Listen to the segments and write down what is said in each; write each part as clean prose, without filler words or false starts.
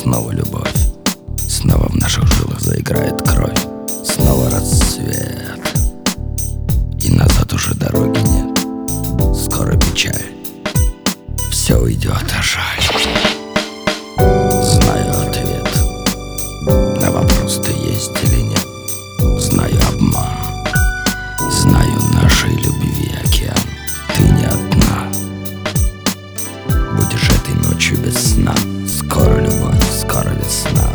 снова любовь. Снова в наших жилах заиграет кровь. Снова рассвет, и назад уже дороги нет. Скоро печаль, все уйдет, а жаль. Знаю ответ на вопрос, ты есть или нет. Знаю обман, знаю нашей любви океан. Ты не одна, будешь этой ночью без сна. Скоро любовь, скоро весна.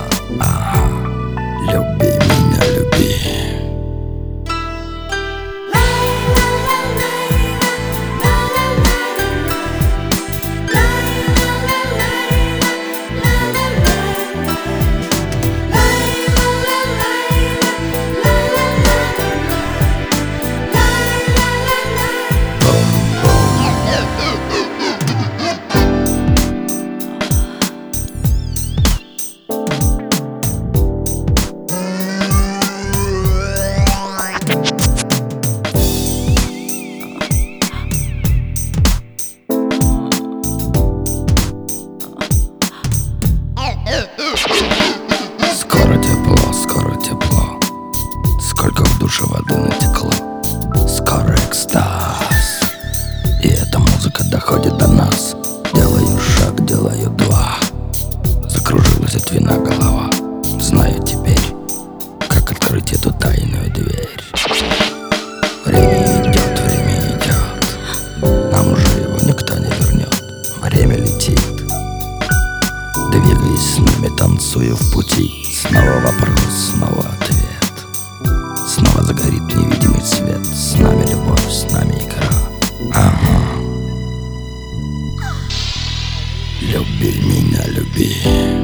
Люби меня, люби. Скоро тепло, скоро тепло. Сколько в душе воды натекло. Скоро экстаз, и эта музыка доходит до нас. Делаю шаг, делаю два. Закружилась от вина голова. Знаю теперь, как открыть эту тайную дверь. Время идет, время идет. Нам уже его никто не вернет. Время летит. Двигаясь с нами, танцую в пути. Снова вопрос, снова ответ. Снова загорит невидимый свет. С нами любовь, с нами игра. Люби меня, люби.